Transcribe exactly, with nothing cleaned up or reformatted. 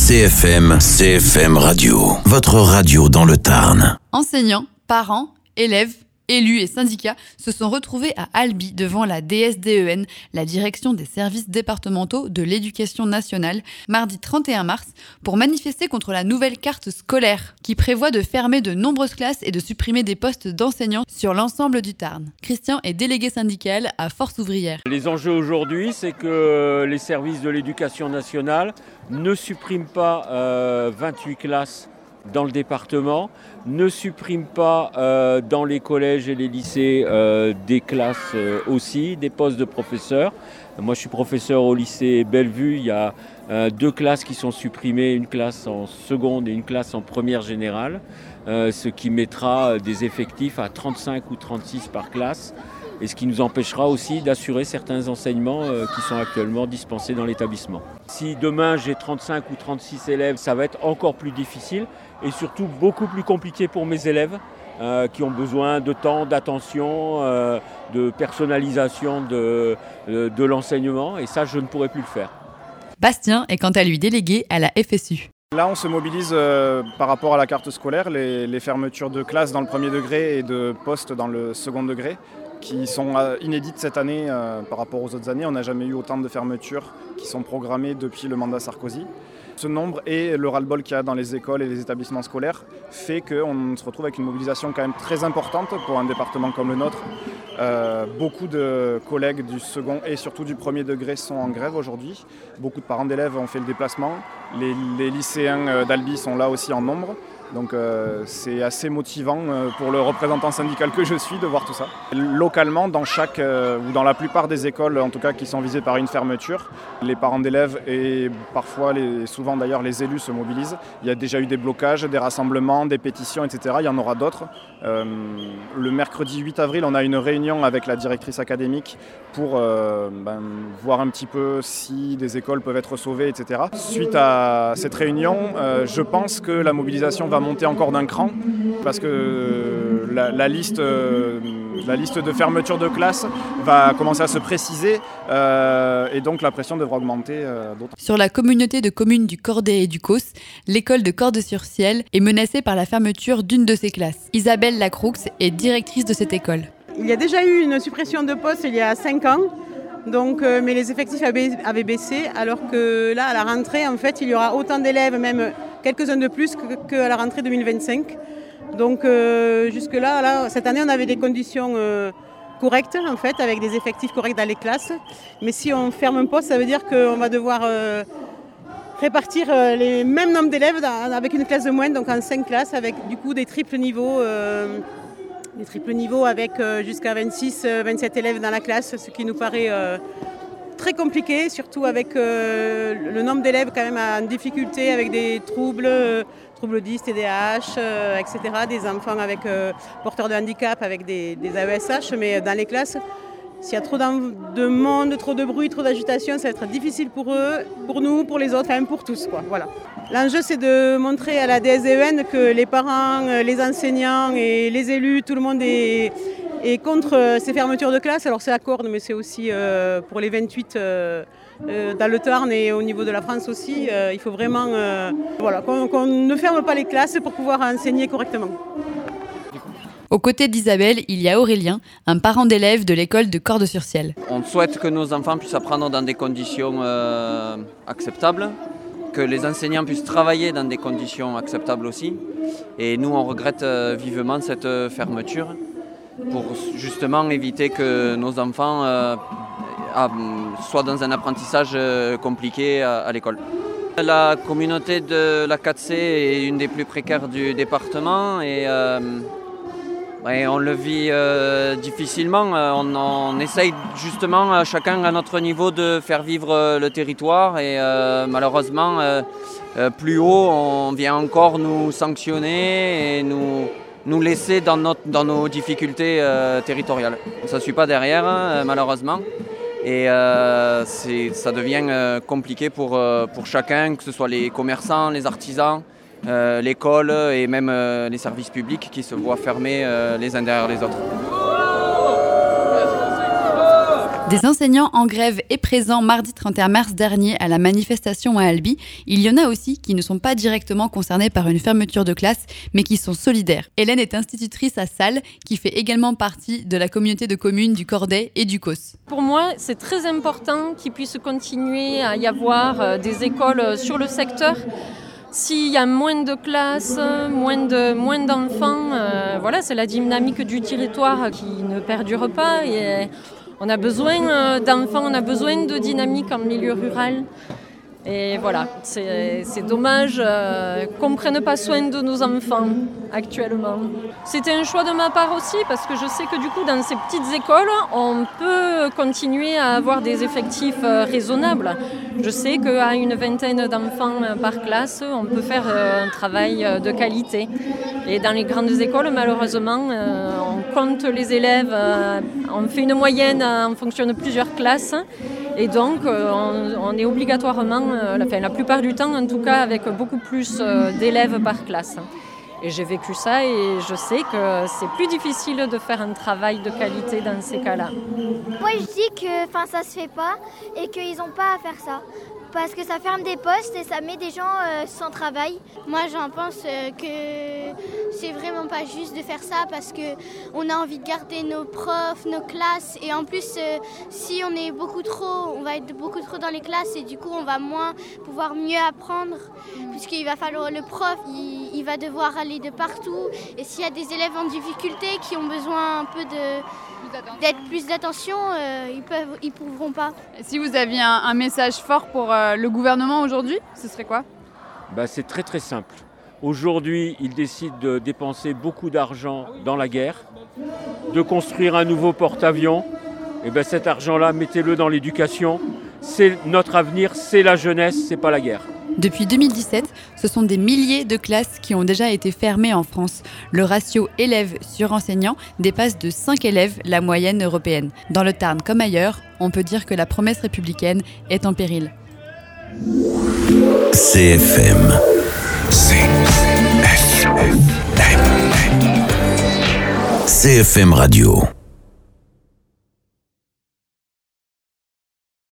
C F M, C F M Radio, votre radio dans le Tarn. Enseignants, parents, élèves, élus et syndicats se sont retrouvés à Albi devant la D S D E N, la direction des services départementaux de l'éducation nationale, mardi trente et un mars, pour manifester contre la nouvelle carte scolaire qui prévoit de fermer de nombreuses classes et de supprimer des postes d'enseignants sur l'ensemble du Tarn. Christian est délégué syndical à Force ouvrière. Les enjeux aujourd'hui, c'est que les services de l'éducation nationale ne suppriment pas euh, vingt-huit classes dans le département, ne supprime pas euh, dans les collèges et les lycées euh, des classes euh, aussi, des postes de professeurs. Moi je suis professeur au lycée Bellevue, il y a euh, deux classes qui sont supprimées, une classe en seconde et une classe en première générale, euh, ce qui mettra des effectifs à trente-cinq ou trente-six par classe. Et ce qui nous empêchera aussi d'assurer certains enseignements euh, qui sont actuellement dispensés dans l'établissement. Si demain j'ai trente-cinq ou trente-six élèves, ça va être encore plus difficile et surtout beaucoup plus compliqué pour mes élèves euh, qui ont besoin de temps, d'attention, euh, de personnalisation de, de, de l'enseignement et ça je ne pourrai plus le faire. Bastien est quant à lui délégué à la F S U. Là, on se mobilise euh, par rapport à la carte scolaire, les, les fermetures de classes dans le premier degré et de postes dans le second degré, qui sont inédites cette année euh, par rapport aux autres années. On n'a jamais eu autant de fermetures qui sont programmées depuis le mandat Sarkozy. Ce nombre et le ras-le-bol qu'il y a dans les écoles et les établissements scolaires fait qu'on se retrouve avec une mobilisation quand même très importante pour un département comme le nôtre. Euh, beaucoup de collègues du second et surtout du premier degré sont en grève aujourd'hui. Beaucoup de parents d'élèves ont fait le déplacement. Les, les lycéens d'Albi sont là aussi en nombre. Donc euh, c'est assez motivant euh, pour le représentant syndical que je suis de voir tout ça. Localement, dans chaque euh, ou dans la plupart des écoles, en tout cas qui sont visées par une fermeture, les parents d'élèves et parfois, les, souvent d'ailleurs les élus se mobilisent. Il y a déjà eu des blocages, des rassemblements, des pétitions, et cetera. Il y en aura d'autres. Euh, le mercredi huit avril, on a une réunion avec la directrice académique pour euh, ben, voir un petit peu si des écoles peuvent être sauvées, et cetera. Suite à cette réunion, euh, je pense que la mobilisation va monter encore d'un cran parce que la, la, liste, euh, la liste de fermeture de classe va commencer à se préciser euh, et donc la pression devra augmenter euh, d'autant. Sur la communauté de communes du Cordet et du Causse, l'école de Cordes-sur-Ciel est menacée par la fermeture d'une de ses classes. Isabelle Lacroux est directrice de cette école. Il y a déjà eu une suppression de postes il y a cinq ans. Donc, euh, mais les effectifs avaient baissé, alors que là, à la rentrée, en fait, il y aura autant d'élèves, même quelques-uns de plus qu'à la rentrée deux mille vingt-cinq. Donc, euh, jusque-là, là, cette année, on avait des conditions euh, correctes, en fait, avec des effectifs corrects dans les classes. Mais si on ferme un poste, ça veut dire qu'on va devoir euh, répartir euh, les mêmes nombres d'élèves dans, avec une classe de moins, donc en cinq classes, avec du coup des triples niveaux. Euh, Des triples niveaux avec euh, jusqu'à vingt-six vingt-sept élèves dans la classe, ce qui nous paraît euh, très compliqué, surtout avec euh, le nombre d'élèves quand même en difficulté, avec des troubles, euh, troubles dys, T D A H, euh, et cetera, des enfants avec euh, porteurs de handicap, avec des, des A E S H, mais dans les classes, s'il y a trop de monde, trop de bruit, trop d'agitation, ça va être difficile pour eux, pour nous, pour les autres, enfin pour tous, quoi. Voilà. L'enjeu, c'est de montrer à la D S D E N que les parents, les enseignants et les élus, tout le monde est, est contre ces fermetures de classe. Alors c'est la Corde, mais c'est aussi euh, pour les vingt-huit euh, euh, dans le Tarn et au niveau de la France aussi. Euh, il faut vraiment euh, voilà, qu'on, qu'on ne ferme pas les classes pour pouvoir enseigner correctement. Aux côtés d'Isabelle, il y a Aurélien, un parent d'élève de l'école de Cordes-sur-Ciel. On souhaite que nos enfants puissent apprendre dans des conditions euh, acceptables, que les enseignants puissent travailler dans des conditions acceptables aussi. Et nous, on regrette euh, vivement cette euh, fermeture pour justement éviter que nos enfants euh, a, soient dans un apprentissage euh, compliqué à, à l'école. La communauté de la quatre C est une des plus précaires du département et euh, ouais, on le vit euh, difficilement. On, on essaye justement euh, chacun à notre niveau de faire vivre euh, le territoire et euh, malheureusement euh, euh, plus haut on vient encore nous sanctionner et nous, nous laisser dans, notre, dans nos difficultés euh, territoriales. Ça ne suit pas derrière euh, malheureusement et euh, c'est, ça devient euh, compliqué pour, euh, pour chacun, que ce soit les commerçants, les artisans. Euh, l'école et même euh, les services publics qui se voient fermer euh, les uns derrière les autres. Des enseignants en grève et présents mardi trente et un mars dernier à la manifestation à Albi. Il y en a aussi qui ne sont pas directement concernés par une fermeture de classe, mais qui sont solidaires. Hélène est institutrice à Salles, qui fait également partie de la communauté de communes du Corday et du Causse. Pour moi, c'est très important qu'il puisse continuer à y avoir des écoles sur le secteur. S'il y a moins de classes, moins, de, moins d'enfants, euh, voilà, c'est la dynamique du territoire qui ne perdure pas. Et on a besoin d'enfants, on a besoin de dynamique en milieu rural. Et voilà, c'est, c'est dommage euh, qu'on ne prenne pas soin de nos enfants actuellement. C'était un choix de ma part aussi parce que je sais que du coup dans ces petites écoles, on peut continuer à avoir des effectifs euh, raisonnables. Je sais qu'à une vingtaine d'enfants par classe, on peut faire euh, un travail de qualité. Et dans les grandes écoles, malheureusement, euh, on compte les élèves, euh, on fait une moyenne en fonction de plusieurs classes. Et donc, euh, on, on est obligatoirement, euh, la, enfin, la plupart du temps en tout cas, avec beaucoup plus euh, d'élèves par classe. Et j'ai vécu ça et je sais que c'est plus difficile de faire un travail de qualité dans ces cas-là. Moi, je dis que ça se fait pas et qu'ils n'ont pas à faire ça. Parce que ça ferme des postes et ça met des gens euh, sans travail. Moi, j'en pense euh, que c'est vraiment pas juste de faire ça parce qu'on a envie de garder nos profs, nos classes. Et en plus, euh, si on est beaucoup trop, on va être beaucoup trop dans les classes et du coup, on va moins pouvoir mieux apprendre. Puisqu'il va falloir, le prof, il, il va devoir aller de partout. Et s'il y a des élèves en difficulté qui ont besoin un peu de... d'être plus d'attention, euh, ils peuvent, ils pourront pas. Si vous aviez un, un message fort pour euh, le gouvernement aujourd'hui, ce serait quoi ? Bah, c'est très très simple. Aujourd'hui, ils décident de dépenser beaucoup d'argent dans la guerre, de construire un nouveau porte-avions. Et ben cet argent-là, mettez-le dans l'éducation. C'est notre avenir, c'est la jeunesse, c'est pas la guerre. Depuis deux mille dix-sept, ce sont des milliers de classes qui ont déjà été fermées en France. Le ratio élèves sur enseignants dépasse de cinq élèves la moyenne européenne. Dans le Tarn comme ailleurs, on peut dire que la promesse républicaine est en péril. C F M. C F M. C F M Radio.